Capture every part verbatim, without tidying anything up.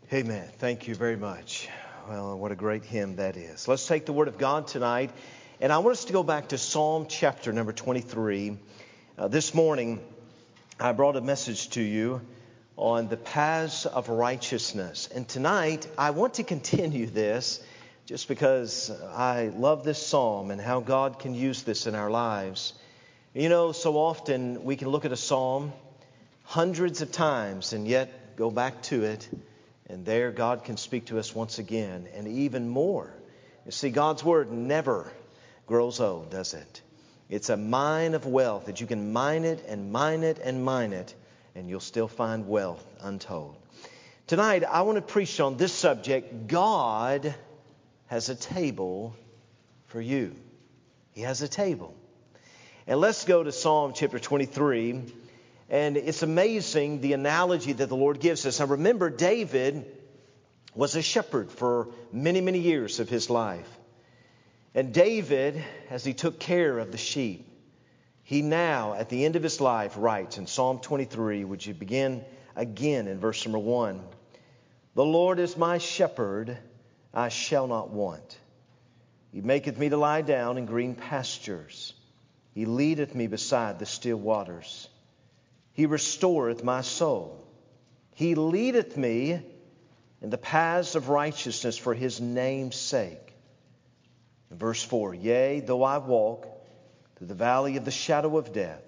Amen. Thank you very much. Well, what a great hymn that is. Let's take the Word of God tonight. And I want us to go back to Psalm chapter number twenty-three. Uh, this morning, I brought a message to you on the paths of righteousness. And tonight, I want to continue this just because I love this psalm and how God can use this in our lives. You know, so often we can look at a psalm hundreds of times and yet go back to it. And there God can speak to us once again and even more. You see, God's Word never grows old, does it? It's a mine of wealth that you can mine it and mine it and mine it, and you'll still find wealth untold. Tonight, I want to preach on this subject. God has a table for you. He has a table. And let's go to Psalm chapter twenty-three. And it's amazing the analogy that the Lord gives us. Now remember, David was a shepherd for many, many years of his life. And David, as he took care of the sheep, he now, at the end of his life, writes in Psalm twenty-three, would you begin again in verse number one? The Lord is my shepherd, I shall not want. He maketh me to lie down in green pastures. He leadeth me beside the still waters. He restoreth my soul. He leadeth me in the paths of righteousness for his name's sake. In verse four, yea, though I walk through the valley of the shadow of death,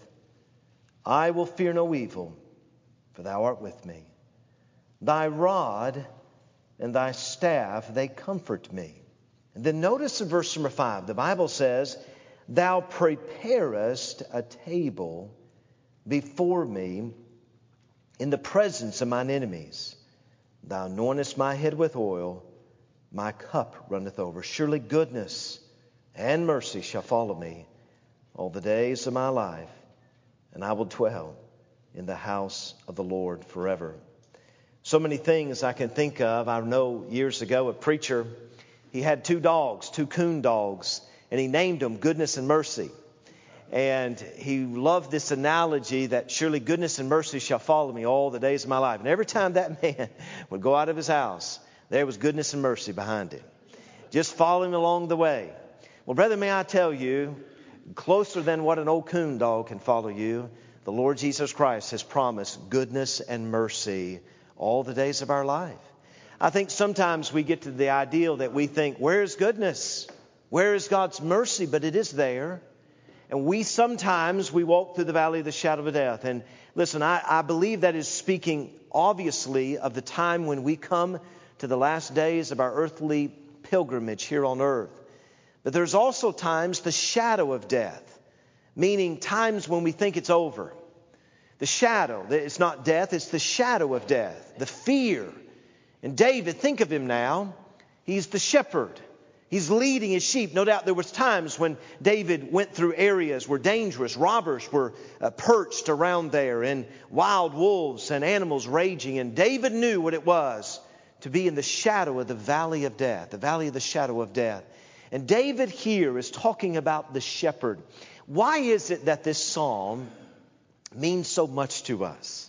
I will fear no evil, for thou art with me. Thy rod and thy staff, they comfort me. And then notice in verse number five, the Bible says, thou preparest a table before me in the presence of mine enemies. Thou anointest my head with oil, my cup runneth over. Surely goodness and mercy shall follow me all the days of my life, and I will dwell in the house of the Lord forever. So many things I can think of. I know years ago a preacher, he had two dogs, two coon dogs, and he named them Goodness and Mercy. And he loved this analogy that surely goodness and mercy shall follow me all the days of my life. And every time that man would go out of his house, there was goodness and mercy behind him, just following along the way. Well, brother, may I tell you, closer than what an old coon dog can follow you, the Lord Jesus Christ has promised goodness and mercy all the days of our life. I think sometimes we get to the ideal that we think, where is goodness? Where is God's mercy? But it is there. And we sometimes, we walk through the valley of the shadow of death. And listen, I, I believe that is speaking obviously of the time when we come to the last days of our earthly pilgrimage here on earth. But there's also times the shadow of death, meaning times when we think it's over. The shadow, it's not death, it's the shadow of death, the fear. And David, think of him now. He's the shepherd. He's leading his sheep. No doubt there was times when David went through areas where dangerous robbers were uh, perched around there and wild wolves and animals raging. And David knew what it was to be in the shadow of the valley of death, the valley of the shadow of death. And David here is talking about the shepherd. Why is it that this psalm means so much to us?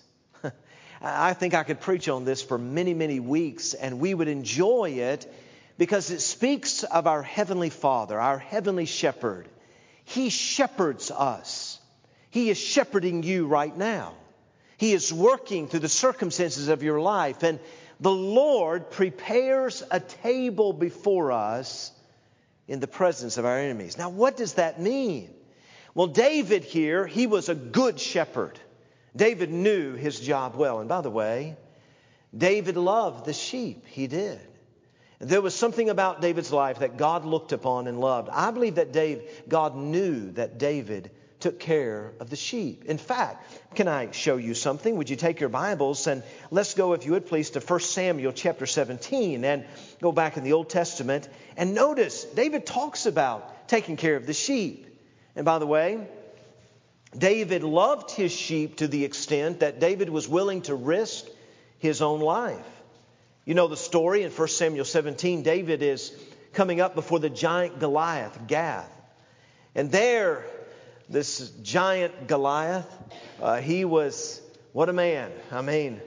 I think I could preach on this for many, many weeks, and we would enjoy it because it speaks of our Heavenly Father, our Heavenly Shepherd. He shepherds us. He is shepherding you right now. He is working through the circumstances of your life. And the Lord prepares a table before us in the presence of our enemies. Now, what does that mean? Well, David here, he was a good shepherd. David knew his job well. And by the way, David loved the sheep. He did. There was something about David's life that God looked upon and loved. I believe that Dave, God knew that David took care of the sheep. In fact, can I show you something? Would you take your Bibles and let's go, if you would please, to First Samuel chapter seventeen and go back in the Old Testament. And notice, David talks about taking care of the sheep. And by the way, David loved his sheep to the extent that David was willing to risk his own life. You know the story in First Samuel seventeen. David is coming up before the giant Goliath, Gath. And there, this giant Goliath, uh, he was, what a man. I mean,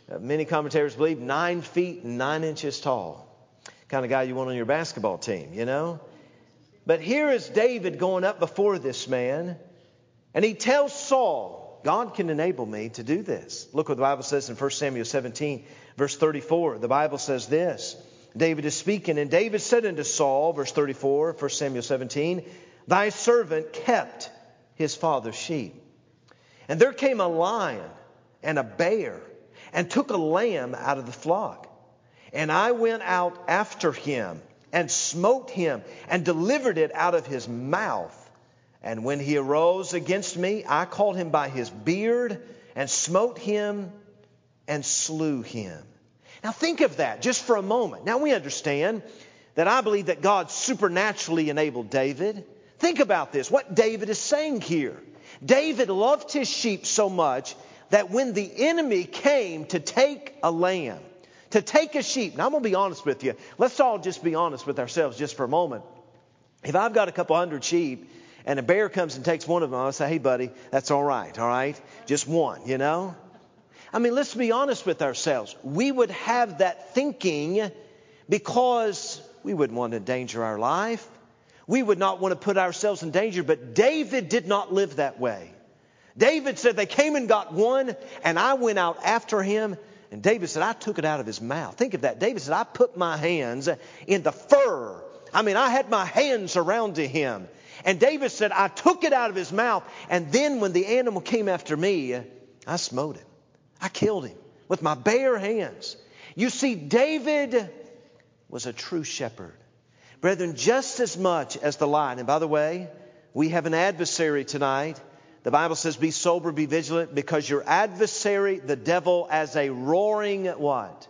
Uh, many commentators believe nine feet and nine inches tall. Kind of guy you want on your basketball team, you know. But here is David going up before this man, and he tells Saul, God can enable me to do this. Look what the Bible says in First Samuel seventeen, verse thirty-four. The Bible says this. David is speaking, and David said unto Saul, verse thirty-four, First Samuel seventeen, thy servant kept his father's sheep. And there came a lion and a bear, and took a lamb out of the flock. And I went out after him, and smote him, and delivered it out of his mouth. And when he arose against me, I called him by his beard, and smote him, and slew him. Now think of that just for a moment. Now we understand that I believe that God supernaturally enabled David. Think about this, what David is saying here. David loved his sheep so much that when the enemy came to take a lamb, to take a sheep. Now I'm going to be honest with you. Let's all just be honest with ourselves just for a moment. If I've got a couple hundred sheep and a bear comes and takes one of them, I'll say, hey buddy, that's all right, all right? Just one, you know? I mean, let's be honest with ourselves. We would have that thinking because we wouldn't want to endanger our life. We would not want to put ourselves in danger, but David did not live that way. David said they came and got one, and I went out after him. And David said, I took it out of his mouth. Think of that. David said, I put my hands in the fur. I mean, I had my hands around to him. And David said, I took it out of his mouth. And then when the animal came after me, I smote him. I killed him with my bare hands. You see, David was a true shepherd. Brethren, just as much as the lion. And by the way, we have an adversary tonight. The Bible says, be sober, be vigilant, because your adversary, the devil, as a roaring what?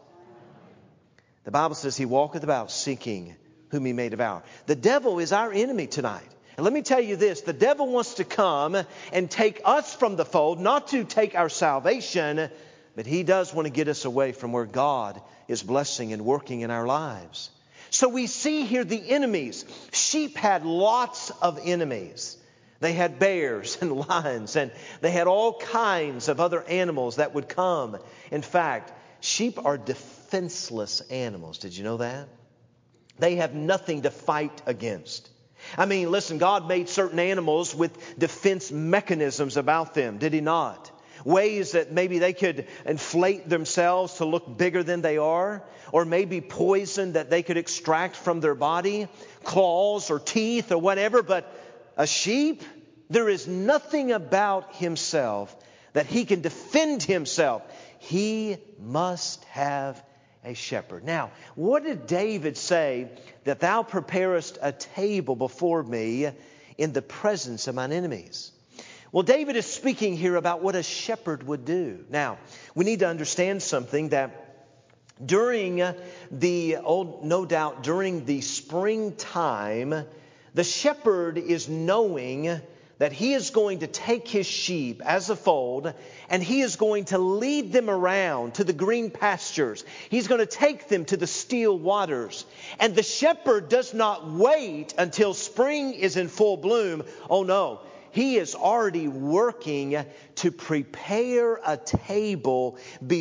The Bible says he walketh about seeking whom he may devour. The devil is our enemy tonight. And let me tell you this, the devil wants to come and take us from the fold, not to take our salvation, but he does want to get us away from where God is blessing and working in our lives. So we see here the enemies. Sheep had lots of enemies. They had bears and lions, and they had all kinds of other animals that would come. In fact, sheep are defenseless animals. Did you know that? They have nothing to fight against. I mean, listen, God made certain animals with defense mechanisms about them, did he not? Ways that maybe they could inflate themselves to look bigger than they are, or maybe poison that they could extract from their body, claws or teeth or whatever. But a sheep, there is nothing about himself that he can defend himself. He must have a shepherd. Now, what did David say? That thou preparest a table before me in the presence of mine enemies. Well, David is speaking here about what a shepherd would do. Now, we need to understand something, that during the, oh, no doubt, during the springtime, the shepherd is knowing that he is going to take his sheep as a fold, and he is going to lead them around to the green pastures. He's going to take them to the still waters. And the shepherd does not wait until spring is in full bloom. Oh no, he is already working to prepare a table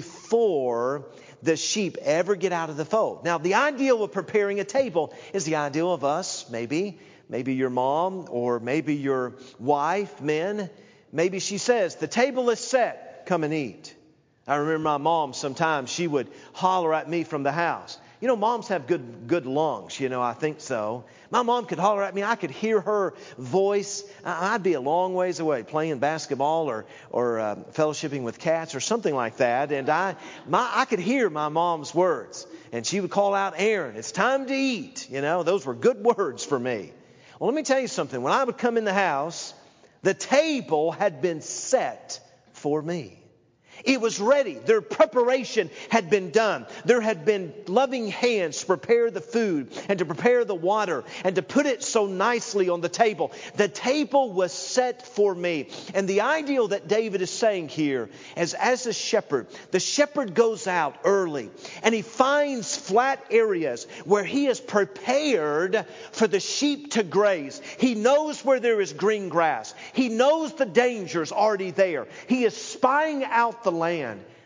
before the sheep ever get out of the fold. Now, the ideal of preparing a table is the ideal of us, maybe, maybe your mom or maybe your wife, men. Maybe she says, the table is set, come and eat. I remember my mom sometimes, she would holler at me from the house. You know, moms have good good lungs, you know, I think so. My mom could holler at me. I could hear her voice. I'd be a long ways away playing basketball or or uh, fellowshipping with cats or something like that. And I my I could hear my mom's words. And she would call out, Aaron, it's time to eat. You know, those were good words for me. Well, let me tell you something. When I would come in the house, the table had been set for me. It was ready. Their preparation had been done. There had been loving hands to prepare the food and to prepare the water and to put it so nicely on the table. The table was set for me. And the ideal that David is saying here is, as a shepherd, the shepherd goes out early and he finds flat areas where he is prepared for the sheep to graze. He knows where there is green grass. He knows the dangers already there. He is spying out the land.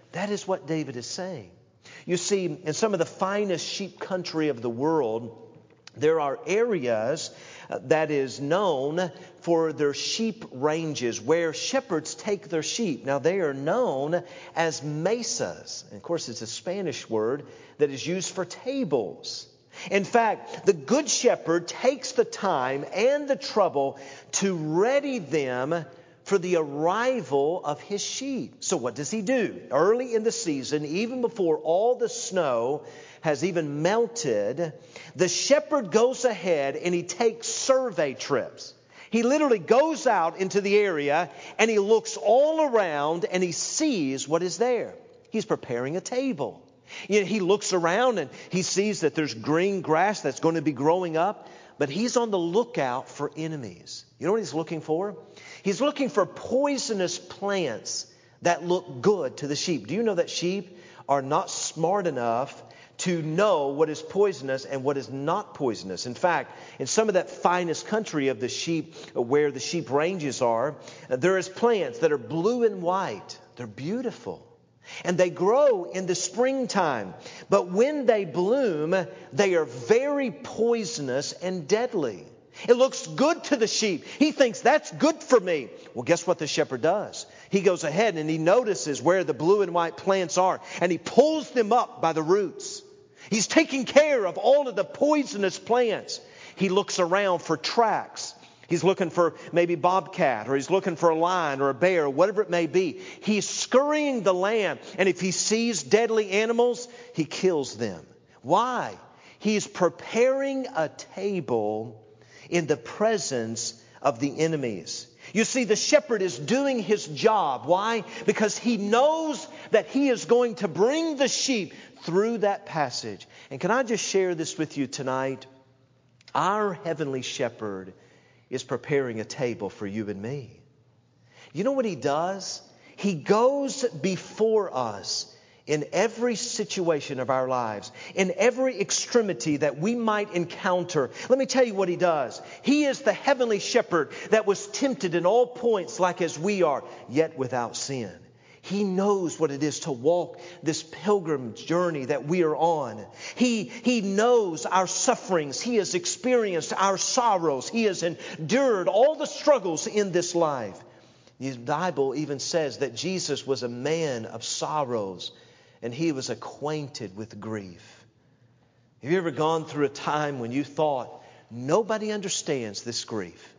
That is what David is saying. You see, in some of the finest sheep country of the world, there are areas that is known for their sheep ranges where shepherds take their sheep. Now, they are known as mesas. And of course, it's a Spanish word that is used for tables. In fact, the good shepherd takes the time and the trouble to ready them for the arrival of his sheep. So what does he do? Early in the season, even before all the snow has even melted, the shepherd goes ahead and he takes survey trips. He literally goes out into the area and he looks all around and he sees what is there. He's preparing a table. You know, he looks around and he sees that there's green grass that's going to be growing up, but he's on the lookout for enemies. You know what he's looking for? He's looking for poisonous plants that look good to the sheep. Do you know that sheep are not smart enough to know what is poisonous and what is not poisonous? In fact, in some of that finest country of the sheep, where the sheep ranges are, there is plants that are blue and white. They're beautiful. And they grow in the springtime. But when they bloom, they are very poisonous and deadly. It looks good to the sheep. He thinks, that's good for me. Well, guess what the shepherd does? He goes ahead and he notices where the blue and white plants are, and he pulls them up by the roots. He's taking care of all of the poisonous plants. He looks around for tracks. He's looking for maybe bobcat, or he's looking for a lion or a bear, or whatever it may be. He's scurrying the land, and if he sees deadly animals, he kills them. Why? He's preparing a table in the presence of the enemies. You see, the shepherd is doing his job. Why? Because he knows that he is going to bring the sheep through that passage. And can I just share this with you tonight? Our heavenly shepherd is preparing a table for you and me. You know what he does? He goes before us in every situation of our lives, in every extremity that we might encounter. Let me tell you what he does. He is the heavenly shepherd that was tempted in all points like as we are, yet without sin. He knows what it is to walk this pilgrim journey that we are on. He, he knows our sufferings. He has experienced our sorrows. He has endured all the struggles in this life. The Bible even says that Jesus was a man of sorrows, and he was acquainted with grief. Have you ever gone through a time when you thought, nobody understands this grief?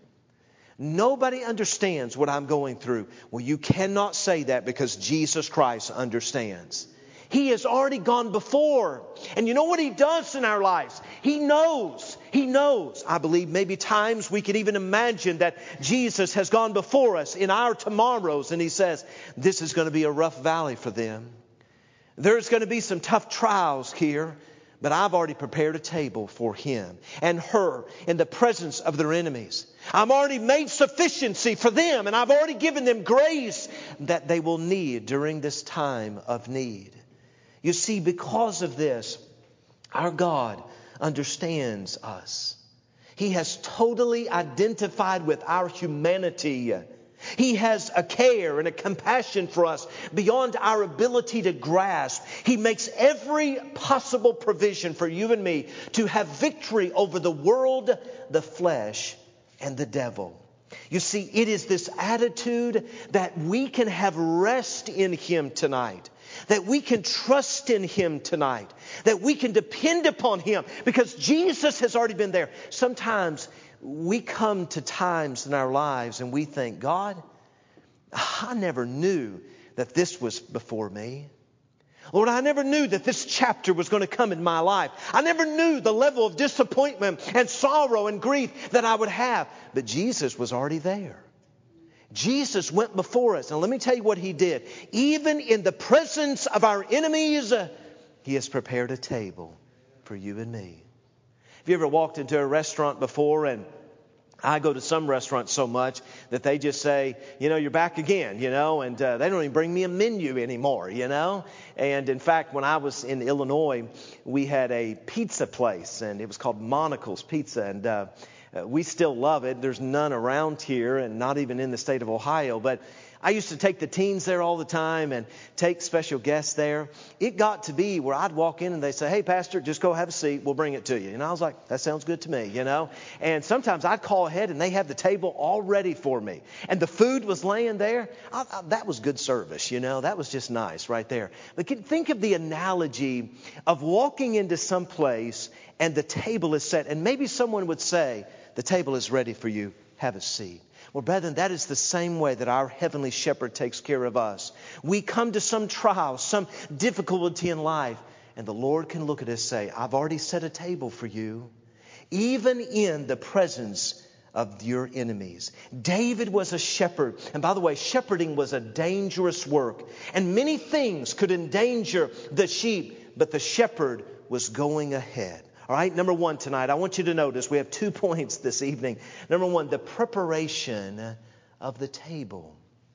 Nobody understands what I'm going through. Well, you cannot say that, because Jesus Christ understands. He has already gone before. And you know what he does in our lives? He knows. He knows. I believe maybe times we could even imagine that Jesus has gone before us in our tomorrows. And he says, this is going to be a rough valley for them. There's going to be some tough trials here. But I've already prepared a table for him and her in the presence of their enemies. I've already made sufficiency for them, and I've already given them grace that they will need during this time of need. You see, because of this, our God understands us. He has totally identified with our humanity. He has a care and a compassion for us beyond our ability to grasp. He makes every possible provision for you and me to have victory over the world, the flesh, and the devil. You see, it is this attitude that we can have rest in him tonight, that we can trust in him tonight, that we can depend upon him because Jesus has already been there. Sometimes we come to times in our lives and we think, God, I never knew that this was before me. Lord, I never knew that this chapter was going to come in my life. I never knew the level of disappointment and sorrow and grief that I would have. But Jesus was already there. Jesus went before us. And let me tell you what he did. Even in the presence of our enemies, he has prepared a table for you and me. Have you ever walked into a restaurant before? And I go to some restaurants so much that they just say, you know, you're back again, you know, and uh, they don't even bring me a menu anymore, you know. And in fact, when I was in Illinois, we had a pizza place, and it was called Monocle's Pizza. And uh, we still love it. There's none around here, and not even in the state of Ohio. But I used to take the teens there all the time and take special guests there. It got to be where I'd walk in and they'd say, hey, Pastor, just go have a seat. We'll bring it to you. And I was like, that sounds good to me, you know. And sometimes I'd call ahead and they have the table all ready for me. And the food was laying there. I, I, that was good service, you know. That was just nice right there. But think of the analogy of walking into some place and the table is set. And maybe someone would say, the table is ready for you. Have a seat. Well, brethren, that is the same way that our heavenly shepherd takes care of us. We come to some trial, some difficulty in life, and the Lord can look at us and say, I've already set a table for you, even in the presence of your enemies. David was a shepherd. And by the way, shepherding was a dangerous work. And many things could endanger the sheep, but the shepherd was going ahead. All right, number one tonight, I want you to notice we have two points this evening. Number one, the preparation of the table.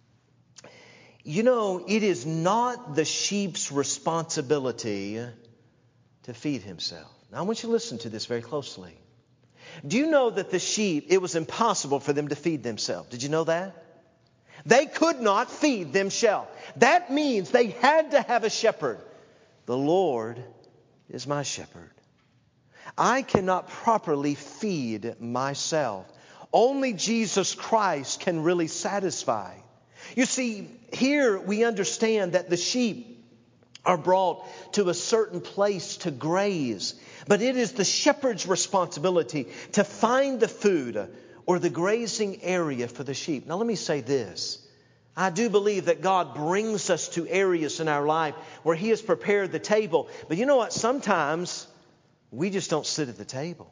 You know, it is not the sheep's responsibility to feed himself. Now, I want you to listen to this very closely. Do you know that the sheep, it was impossible for them to feed themselves? Did you know that? They could not feed themselves. That means they had to have a shepherd. The Lord is my shepherd. I cannot properly feed myself. Only Jesus Christ can really satisfy. You see, here we understand that the sheep are brought to a certain place to graze. But it is the shepherd's responsibility to find the food or the grazing area for the sheep. Now let me say this. I do believe that God brings us to areas in our life where He has prepared the table. But you know what? Sometimes we just don't sit at the table.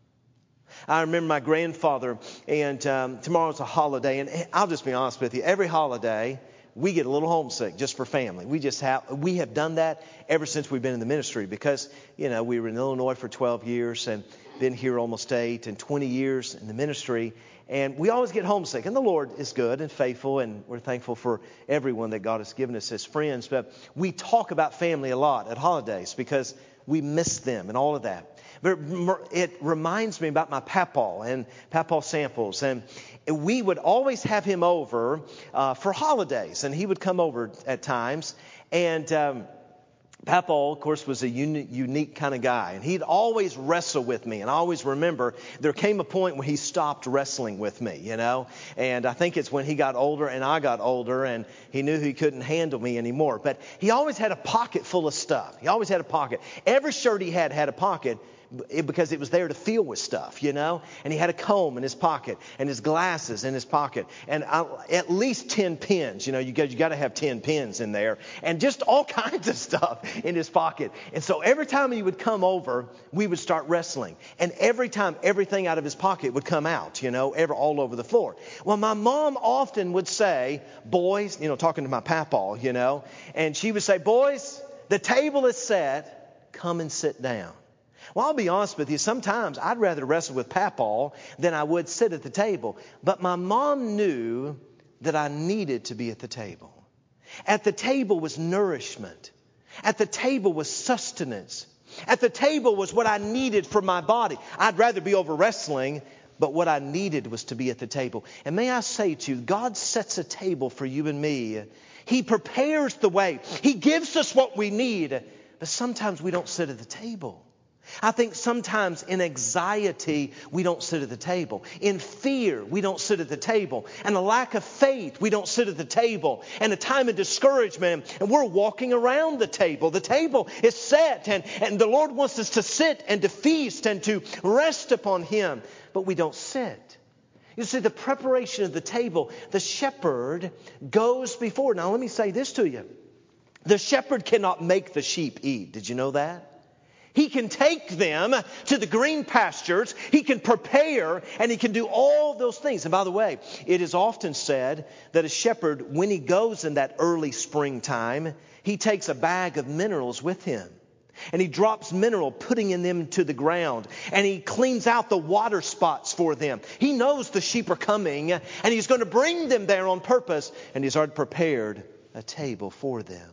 I remember my grandfather, and um, tomorrow's a holiday, and I'll just be honest with you. Every holiday, we get a little homesick just for family. We just have we have done that ever since we've been in the ministry because, you know, we were in Illinois for twelve years and been here almost eight and twenty years in the ministry. And we always get homesick. And the Lord is good and faithful, and we're thankful for everyone that God has given us as friends. But we talk about family a lot at holidays because we miss them and all of that. But it reminds me about my papaw and papaw Samples. And we would always have him over uh, for holidays. And he would come over at times. And um, Papaw, of course, was a uni- unique kind of guy. And he'd always wrestle with me. And I always remember there came a point when he stopped wrestling with me, you know. And I think it's when he got older and I got older and he knew he couldn't handle me anymore. But he always had a pocket full of stuff. He always had a pocket. Every shirt he had had a pocket. It, because it was there to fill with stuff, you know. And he had a comb in his pocket and his glasses in his pocket and I, at least ten pins. You know, you got you got to have ten pins in there and just all kinds of stuff in his pocket. And so every time he would come over, we would start wrestling. And every time, everything out of his pocket would come out, you know, ever all over the floor. Well, my mom often would say, "Boys," you know, talking to my papaw, you know, and she would say, "Boys, the table is set. Come and sit down." Well, I'll be honest with you. Sometimes I'd rather wrestle with Papaw than I would sit at the table. But my mom knew that I needed to be at the table. At the table was nourishment. At the table was sustenance. At the table was what I needed for my body. I'd rather be over wrestling, but what I needed was to be at the table. And may I say to you, God sets a table for you and me. He prepares the way. He gives us what we need. But sometimes we don't sit at the table. I think sometimes in anxiety, we don't sit at the table. In fear, we don't sit at the table. And a lack of faith, we don't sit at the table. And a time of discouragement, and we're walking around the table. The table is set, and, and the Lord wants us to sit and to feast and to rest upon Him. But we don't sit. You see, the preparation of the table, the shepherd goes before. Now, let me say this to you. The shepherd cannot make the sheep eat. Did you know that? He can take them to the green pastures. He can prepare and he can do all those things. And by the way, it is often said that a shepherd, when he goes in that early springtime, he takes a bag of minerals with him. And he drops mineral, putting in them to the ground. And he cleans out the water spots for them. He knows the sheep are coming and he's going to bring them there on purpose. And he's already prepared a table for them.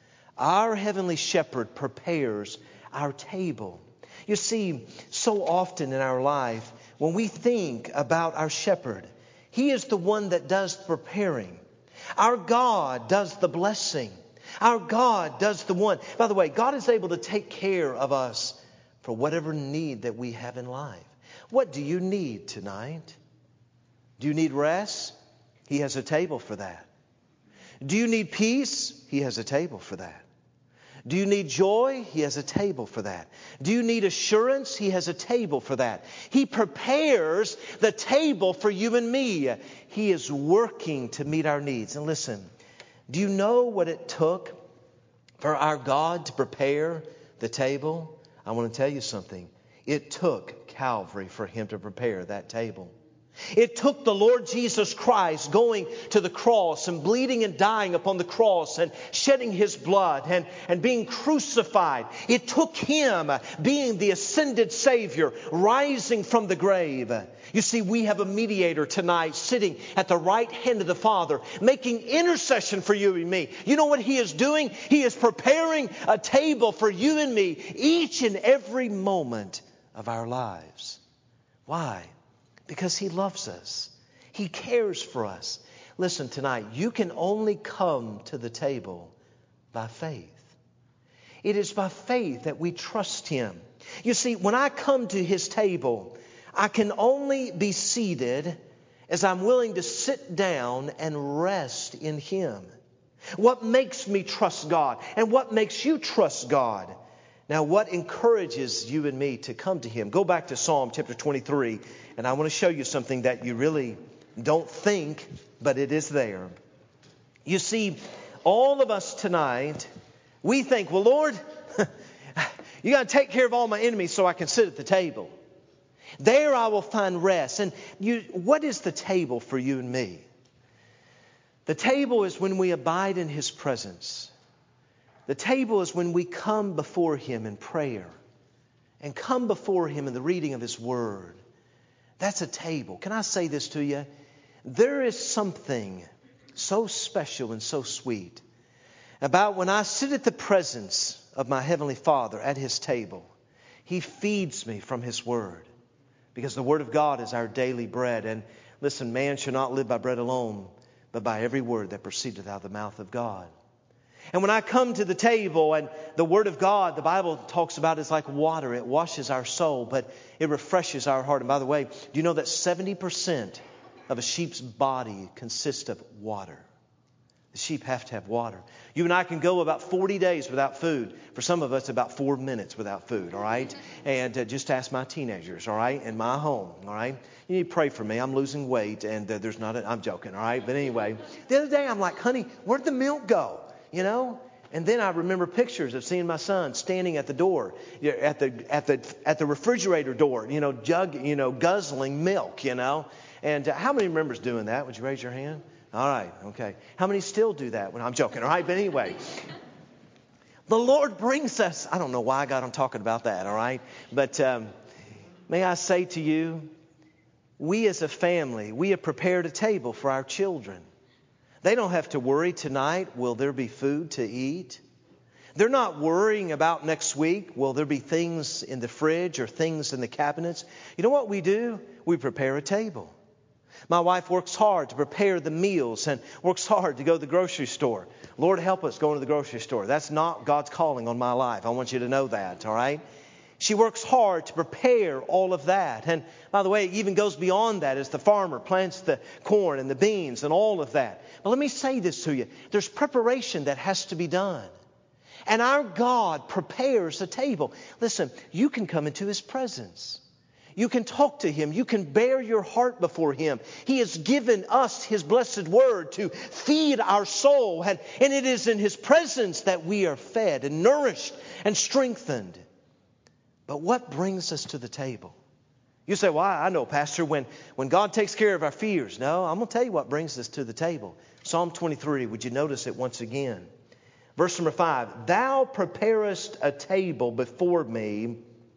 Our heavenly shepherd prepares our table. You see, so often in our life, when we think about our shepherd, he is the one that does the preparing. Our God does the blessing. Our God does the one. By the way, God is able to take care of us for whatever need that we have in life. What do you need tonight? Do you need rest? He has a table for that. Do you need peace? He has a table for that. Do you need joy? He has a table for that. Do you need assurance? He has a table for that. He prepares the table for you and me. He is working to meet our needs. And listen, do you know what it took for our God to prepare the table? I want to tell you something. It took Calvary for Him to prepare that table. It took the Lord Jesus Christ going to the cross and bleeding and dying upon the cross and shedding His blood and, and being crucified. It took Him being the ascended Savior, rising from the grave. You see, we have a mediator tonight sitting at the right hand of the Father, making intercession for you and me. You know what He is doing? He is preparing a table for you and me each and every moment of our lives. Why? Because He loves us. He cares for us. Listen, tonight, you can only come to the table by faith. It is by faith that we trust Him. You see, when I come to His table, I can only be seated as I'm willing to sit down and rest in Him. What makes me trust God? And what makes you trust God? Now, what encourages you and me to come to Him? Go back to Psalm chapter twenty-three, and I want to show you something that you really don't think, but it is there. You see, all of us tonight, we think, well, Lord, you got to take care of all my enemies so I can sit at the table. There I will find rest. And you, what is the table for you and me? The table is when we abide in His presence. The table is when we come before Him in prayer and come before Him in the reading of His Word. That's a table. Can I say this to you? There is something so special and so sweet about when I sit at the presence of my Heavenly Father at His table. He feeds me from His Word, because the Word of God is our daily bread. And listen, man shall not live by bread alone, but by every word that proceedeth out of the mouth of God. And when I come to the table, and the Word of God, the Bible talks about, is like water. It washes our soul, but it refreshes our heart. And by the way, do you know that seventy percent of a sheep's body consists of water? The sheep have to have water. You and I can go about forty days without food. For some of us, about four minutes without food, all right? And uh, just ask my teenagers, all right, in my home, all right? You need to pray for me. I'm losing weight, and uh, there's not a, I'm joking, all right? But anyway, the other day I'm like, honey, where'd the milk go? You know, and then I remember pictures of seeing my son standing at the door, at the at the at the refrigerator door, you know, jug, you know, guzzling milk, you know. And uh, how many members doing that? Would you raise your hand? All right, okay. How many still do that? When I'm joking, all right. But anyway, the Lord brings us. I don't know why I got on talking about that, all right. But um, may I say to you, we as a family, we have prepared a table for our children. They don't have to worry tonight, will there be food to eat? They're not worrying about next week, will there be things in the fridge or things in the cabinets? You know what we do? We prepare a table. My wife works hard to prepare the meals and works hard to go to the grocery store. Lord, help us going to the grocery store. That's not God's calling on my life. I want you to know that, all right? She works hard to prepare all of that. And by the way, it even goes beyond that as the farmer plants the corn and the beans and all of that. But let me say this to you. There's preparation that has to be done. And our God prepares a table. Listen, you can come into His presence. You can talk to Him. You can bare your heart before Him. He has given us His blessed Word to feed our soul. And, and it is in His presence that we are fed and nourished and strengthened. But what brings us to the table? You say, well, I know, Pastor, when, when God takes care of our fears. No, I'm going to tell you what brings us to the table. Psalm twenty-three, would you notice it once again? Verse number five, Thou preparest a table before me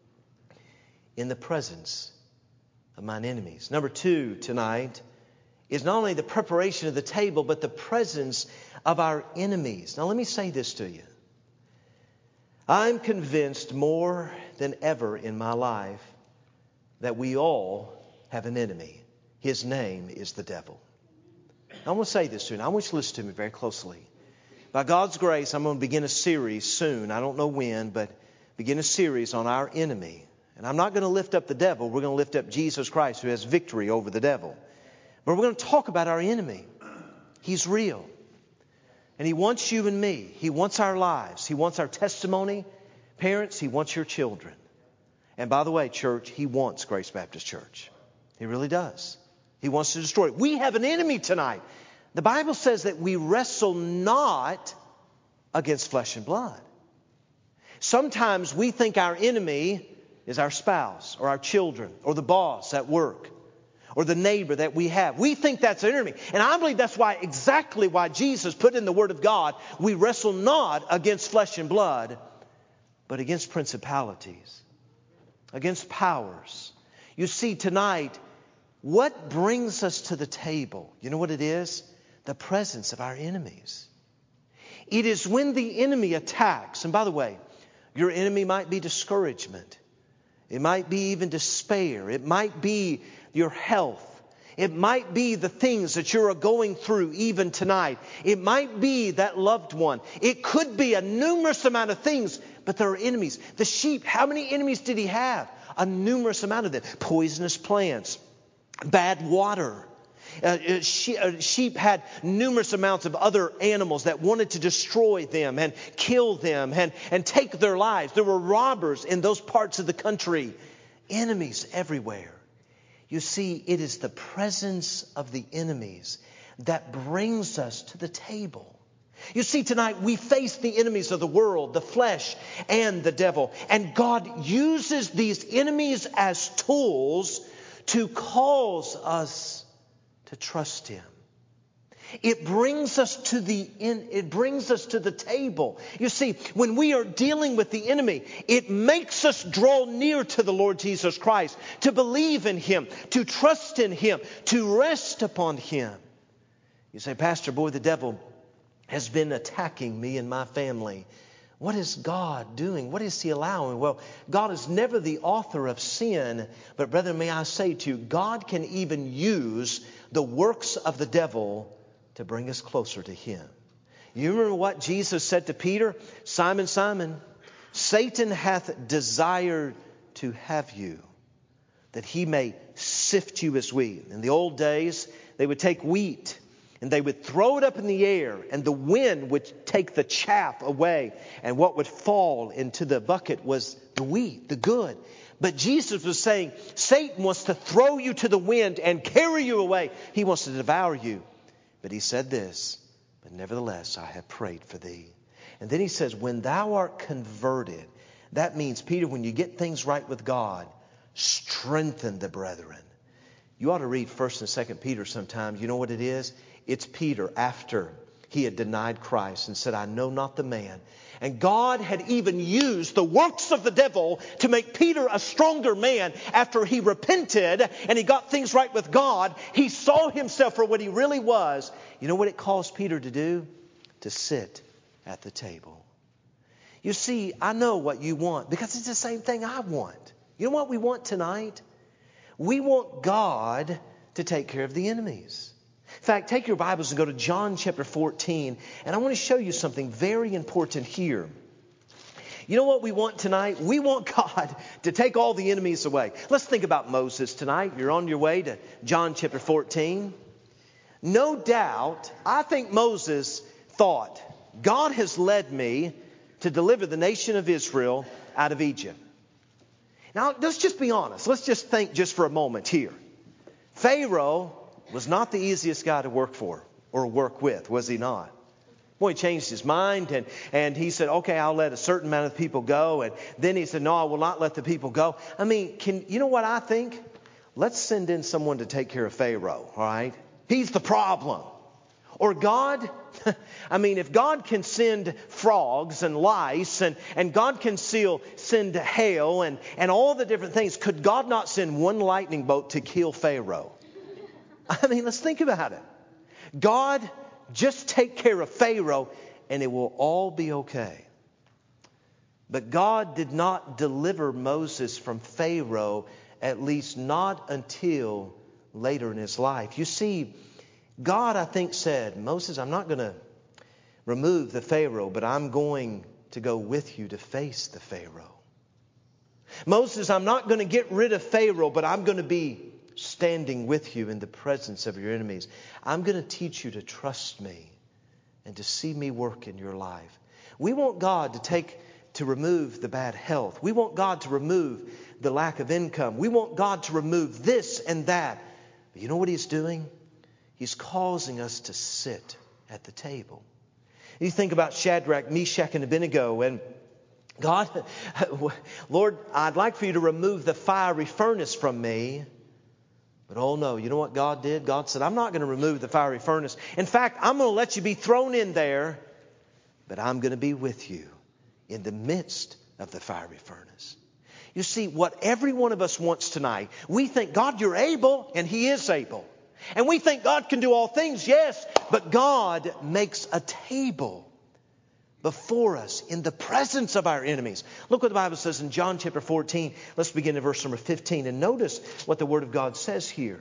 in the presence of mine enemies. Number two tonight is not only the preparation of the table, but the presence of our enemies. Now let me say this to you. I'm convinced more than ever in my life that we all have an enemy. His name is the devil. I want to say this to you. I want you to listen to me very closely. By God's grace, I'm going to begin a series soon. I don't know when, but begin a series on our enemy. And I'm not going to lift up the devil. We're going to lift up Jesus Christ, who has victory over the devil. But we're going to talk about our enemy. He's real. And he wants you and me. He wants our lives. He wants our testimony. Parents, he wants your children. And by the way, church, he wants Grace Baptist Church. He really does. He wants to destroy it. We have an enemy tonight. The Bible says that we wrestle not against flesh and blood. Sometimes we think our enemy is our spouse or our children or the boss at work or the neighbor that we have. We think that's our enemy. And I believe that's why, exactly why Jesus put in the Word of God, we wrestle not against flesh and blood, but against principalities, against powers. You see, tonight, what brings us to the table? You know what it is? The presence of our enemies. It is when the enemy attacks. And by the way, your enemy might be discouragement. It might be even despair. It might be your health. It might be the things that you're going through even tonight. It might be that loved one. It could be a numerous amount of things, but there are enemies. The sheep, how many enemies did he have? A numerous amount of them. Poisonous plants, bad water. Uh, she, uh, sheep had numerous amounts of other animals that wanted to destroy them and kill them and, and take their lives. There were robbers in those parts of the country. Enemies everywhere. You see, it is the presence of the enemies that brings us to the table. You see, tonight we face the enemies of the world, the flesh, and the devil. And God uses these enemies as tools to cause us to trust Him. It brings us to the in, it brings us to the table. You see, when we are dealing with the enemy, it makes us draw near to the Lord Jesus Christ, to believe in Him, to trust in Him, to rest upon Him. You say, Pastor, boy, the devil has been attacking me and my family. What is God doing? What is He allowing? Well, God is never the author of sin. But brethren, may I say to you, God can even use the works of the devil to bring us closer to Him. You remember what Jesus said to Peter? Simon, Simon, Satan hath desired to have you, that he may sift you as wheat. In the old days, they would take wheat and they would throw it up in the air, and the wind would take the chaff away. And what would fall into the bucket was the wheat, the good. But Jesus was saying, Satan wants to throw you to the wind and carry you away. He wants to devour you. But He said this, but nevertheless, I have prayed for thee. And then He says, when thou art converted, that means, Peter, when you get things right with God, strengthen the brethren. You ought to read First and Second Peter sometime. You know what it is? It's Peter after he had denied Christ and said, I know not the man. And God had even used the works of the devil to make Peter a stronger man. After he repented and he got things right with God, he saw himself for what he really was. You know what it caused Peter to do? To sit at the table. You see, I know what you want because it's the same thing I want. You know what we want tonight? We want God to take care of the enemies. In fact, take your Bibles and go to John chapter fourteen. And I want to show you something very important here. You know what we want tonight? We want God to take all the enemies away. Let's think about Moses tonight. You're on your way to John chapter fourteen. No doubt, I think Moses thought, God has led me to deliver the nation of Israel out of Egypt. Now, let's just be honest. Let's just think just for a moment here. Pharaoh was not the easiest guy to work for or work with, was he not? Well, he changed his mind and, and he said, okay, I'll let a certain amount of people go. And then he said, no, I will not let the people go. I mean, can you know what I think? Let's send in someone to take care of Pharaoh, all right? He's the problem. Or God, I mean, if God can send frogs and lice and, and God can still send hail and, and all the different things, could God not send one lightning bolt to kill Pharaoh? I mean, let's think about it. God, just take care of Pharaoh and it will all be okay. But God did not deliver Moses from Pharaoh, at least not until later in his life. You see, God, I think, said, Moses, I'm not going to remove the Pharaoh, but I'm going to go with you to face the Pharaoh. Moses, I'm not going to get rid of Pharaoh, but I'm going to be standing with you in the presence of your enemies. I'm going to teach you to trust me and to see me work in your life. We want God to take, to remove the bad health. We want God to remove the lack of income. We want God to remove this and that. But you know what He's doing? He's causing us to sit at the table. You think about Shadrach, Meshach, and Abednego, and God, Lord, I'd like for you to remove the fiery furnace from me. But oh no, you know what God did? God said, I'm not going to remove the fiery furnace. In fact, I'm going to let you be thrown in there, but I'm going to be with you in the midst of the fiery furnace. You see, what every one of us wants tonight, we think, God, you're able, and He is able. And we think God can do all things, yes, but God makes a table before us in the presence of our enemies. Look what the Bible says in John chapter fourteen. Let's begin in verse number fifteen. And notice what the Word of God says here.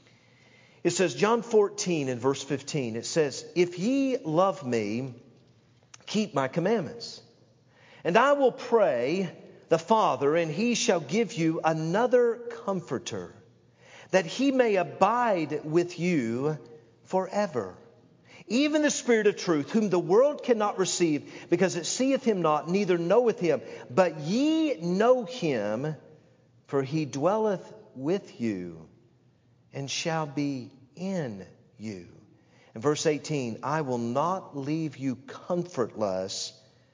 It says, John fourteen and verse fifteen. It says, if ye love me, keep my commandments. And I will pray the Father, and He shall give you another Comforter, that He may abide with you forever. Even the Spirit of truth, whom the world cannot receive, because it seeth Him not, neither knoweth Him. But ye know Him, for He dwelleth with you, and shall be in you. And verse eighteen, I will not leave you comfortless,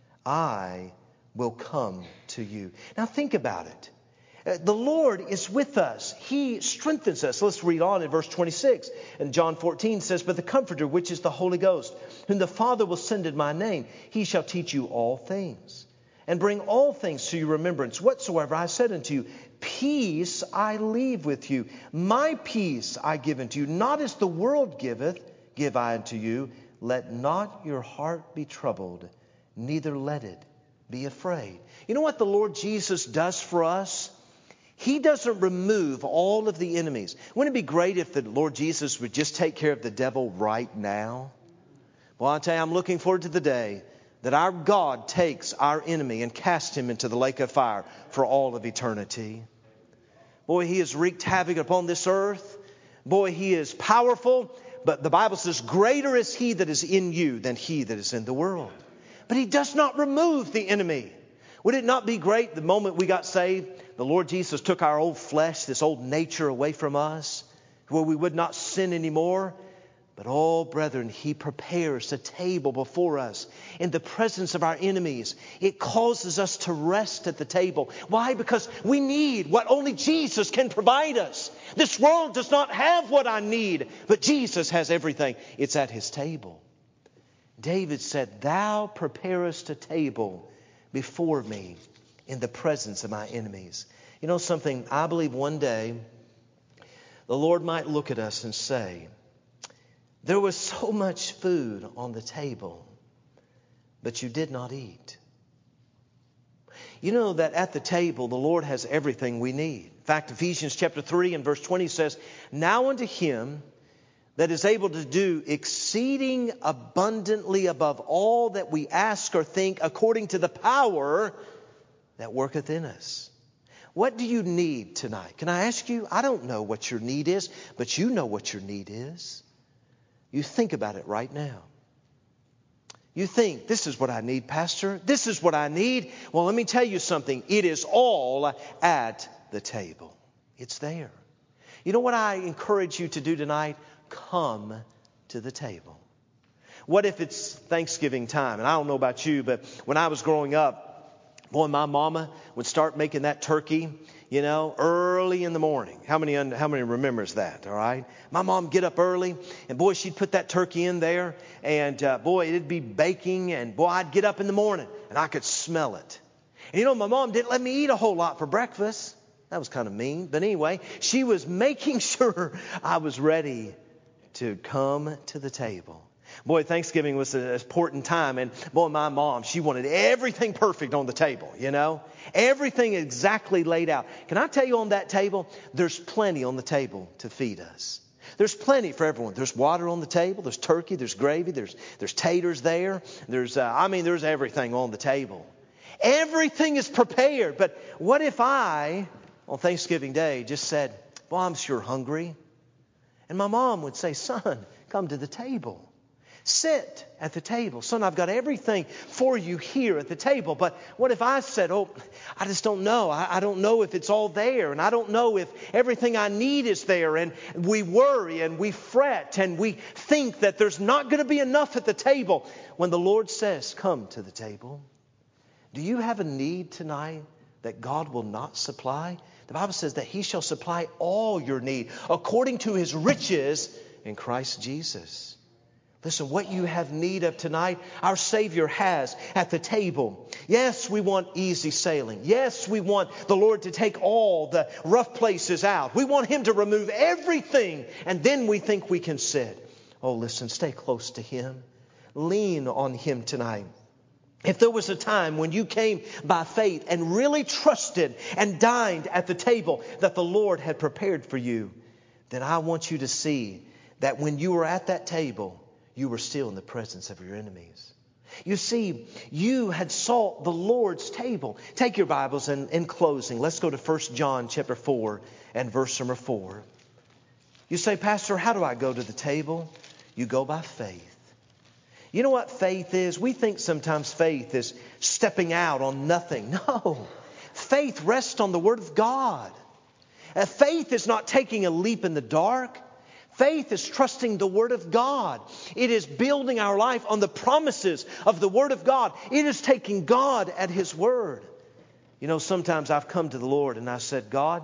I will come to you. Now think about it. The Lord is with us. He strengthens us. Let's read on in verse twenty-six. And John fourteen says, but the Comforter, which is the Holy Ghost, whom the Father will send in my name, He shall teach you all things, and bring all things to your remembrance, whatsoever I said unto you. Peace I leave with you. My peace I give unto you. Not as the world giveth, give I unto you. Let not your heart be troubled, neither let it be afraid. You know what the Lord Jesus does for us? He doesn't remove all of the enemies. Wouldn't it be great if the Lord Jesus would just take care of the devil right now? Well, I'll tell you, I'm looking forward to the day that our God takes our enemy and casts him into the lake of fire for all of eternity. Boy, he has wreaked havoc upon this earth. Boy, he is powerful. But the Bible says, greater is he that is in you than he that is in the world. But He does not remove the enemy. Would it not be great the moment we got saved, the Lord Jesus took our old flesh, this old nature away from us, where we would not sin anymore? But oh, brethren, He prepares a table before us in the presence of our enemies. It causes us to rest at the table. Why? Because we need what only Jesus can provide us. This world does not have what I need, but Jesus has everything. It's at His table. David said, Thou preparest a table before me in the presence of my enemies. You know something? I believe one day the Lord might look at us and say, there was so much food on the table, but you did not eat. You know that at the table the Lord has everything we need. In fact, Ephesians chapter three and verse twenty says, Now unto Him that is able to do exceeding abundantly above all that we ask or think, according to the power that worketh in us. What do you need tonight? Can I ask you? I don't know what your need is, but you know what your need is. You think about it right now. You think, this is what I need, Pastor. This is what I need. Well, let me tell you something. It is all at the table. It's there. You know what I encourage you to do tonight? Come to the table. What if it's Thanksgiving time? And I don't know about you, but when I was growing up, boy, my mama would start making that turkey, you know, early in the morning. How many how many remembers that, all right? My mom would get up early, and boy, she'd put that turkey in there, and uh, boy, it'd be baking, and boy, I'd get up in the morning, and I could smell it. And you know, my mom didn't let me eat a whole lot for breakfast. That was kind of mean. But anyway, she was making sure I was ready to come to the table. Boy, Thanksgiving was an important time. And boy, my mom, she wanted everything perfect on the table, you know. Everything exactly laid out. Can I tell you, on that table, there's plenty on the table to feed us. There's plenty for everyone. There's water on the table. There's turkey. There's gravy. There's there's taters there. There's uh, I mean, there's everything on the table. Everything is prepared. But what if I, on Thanksgiving Day, just said, well, I'm sure hungry. And my mom would say, son, come to the table. Sit at the table. Son, I've got everything for you here at the table. But what if I said, oh, I just don't know. I, I don't know if it's all there. And I don't know if everything I need is there. And we worry and we fret and we think that there's not going to be enough at the table. When the Lord says, come to the table. Do you have a need tonight that God will not supply? The Bible says that He shall supply all your need according to His riches in Christ Jesus. Listen, what you have need of tonight, our Savior has at the table. Yes, we want easy sailing. Yes, we want the Lord to take all the rough places out. We want Him to remove everything, and then we think we can sit. Oh, listen, stay close to Him. Lean on Him tonight. If there was a time when you came by faith and really trusted and dined at the table that the Lord had prepared for you, then I want you to see that when you were at that table, you were still in the presence of your enemies. You see, you had sought the Lord's table. Take your Bibles and in closing, let's go to First John chapter four and verse number four. You say, Pastor, how do I go to the table? You go by faith. You know what faith is? We think sometimes faith is stepping out on nothing. No. Faith rests on the Word of God. Uh, faith is not taking a leap in the dark. Faith is trusting the Word of God. It is building our life on the promises of the Word of God. It is taking God at His Word. You know, sometimes I've come to the Lord and I said, God,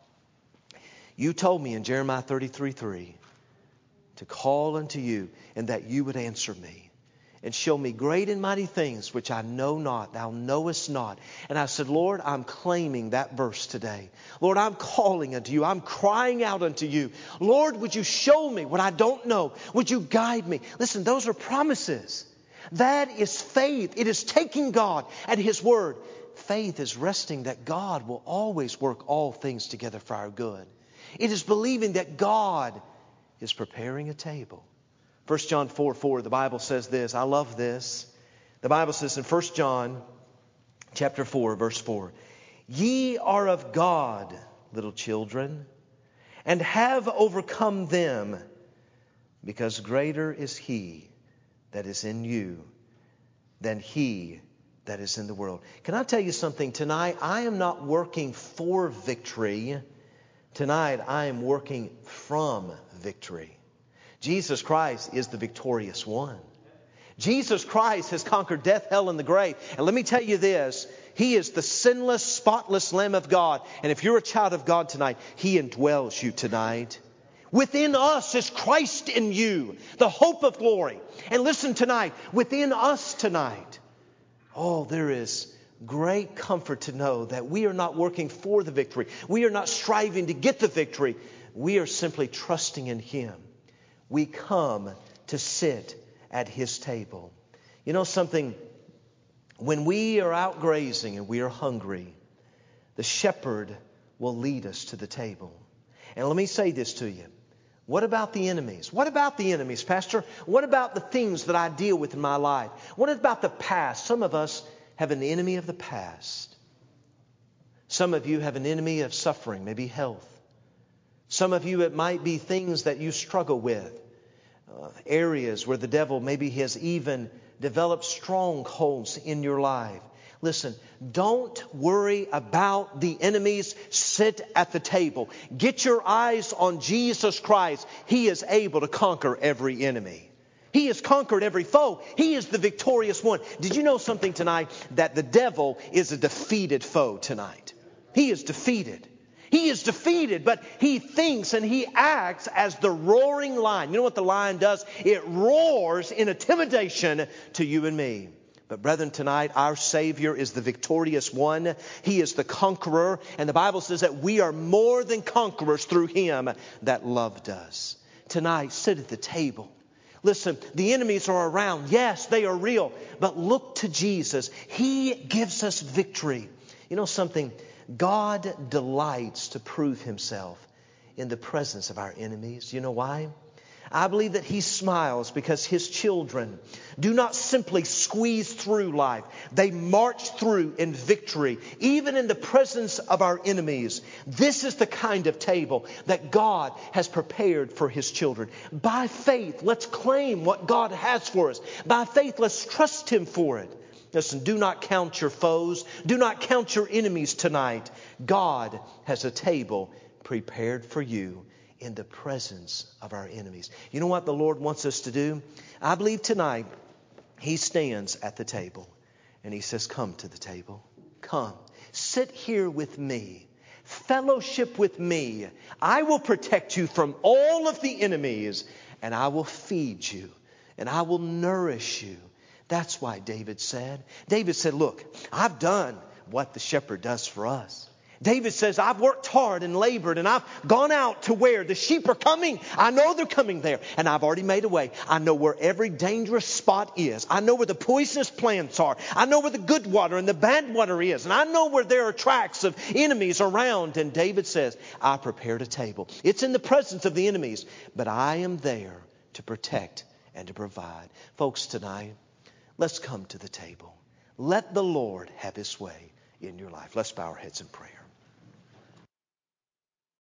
you told me in Jeremiah thirty-three three to call unto you and that you would answer me. And show me great and mighty things which I know not, thou knowest not. And I said, Lord, I'm claiming that verse today. Lord, I'm calling unto you. I'm crying out unto you. Lord, would you show me what I don't know? Would you guide me? Listen, those are promises. That is faith. It is taking God at His word. Faith is resting that God will always work all things together for our good. It is believing that God is preparing a table. First John four four, the Bible says this. I love this. The Bible says in First John chapter four, verse four, ye are of God, little children, and have overcome them, because greater is He that is in you than he that is in the world. Can I tell you something tonight? I am not working for victory. Tonight I am working from victory. Jesus Christ is the victorious one. Jesus Christ has conquered death, hell, and the grave. And let me tell you this. He is the sinless, spotless Lamb of God. And if you're a child of God tonight, He indwells you tonight. Within us is Christ in you, the hope of glory. And listen tonight, within us tonight, oh, there is great comfort to know that we are not working for the victory. We are not striving to get the victory. We are simply trusting in Him. We come to sit at His table. You know something? When we are out grazing and we are hungry, the shepherd will lead us to the table. And let me say this to you. What about the enemies? What about the enemies, Pastor? What about the things that I deal with in my life? What about the past? Some of us have an enemy of the past. Some of you have an enemy of suffering, maybe health. Some of you, it might be things that you struggle with. Uh, areas where the devil maybe has even developed strongholds in your life. Listen, don't worry about the enemies. Sit at the table. Get your eyes on Jesus Christ. He is able to conquer every enemy. He has conquered every foe. He is the victorious one. Did you know something tonight? That the devil is a defeated foe tonight. He is defeated. He is defeated, but he thinks and he acts as the roaring lion. You know what the lion does? It roars in intimidation to you and me. But brethren, tonight our Savior is the victorious one. He is the conqueror. And the Bible says that we are more than conquerors through Him that loved us. Tonight, sit at the table. Listen, the enemies are around. Yes, they are real. But look to Jesus. He gives us victory. You know something? God delights to prove Himself in the presence of our enemies. You know why? I believe that He smiles because His children do not simply squeeze through life. They march through in victory, even in the presence of our enemies. This is the kind of table that God has prepared for His children. By faith, let's claim what God has for us. By faith, let's trust Him for it. Listen, do not count your foes. Do not count your enemies tonight. God has a table prepared for you in the presence of our enemies. You know what the Lord wants us to do? I believe tonight He stands at the table and He says, come to the table. Come. Sit here with me. Fellowship with me. I will protect you from all of the enemies, and I will feed you, and I will nourish you. That's why David said, David said, look, I've done what the shepherd does for us. David says, I've worked hard and labored, and I've gone out to where the sheep are coming. I know they're coming there, and I've already made a way. I know where every dangerous spot is. I know where the poisonous plants are. I know where the good water and the bad water is. And I know where there are tracks of enemies around. And David says, I prepared a table. It's in the presence of the enemies, but I am there to protect and to provide. Folks, tonight, let's come to the table. Let the Lord have His way in your life. Let's bow our heads in prayer.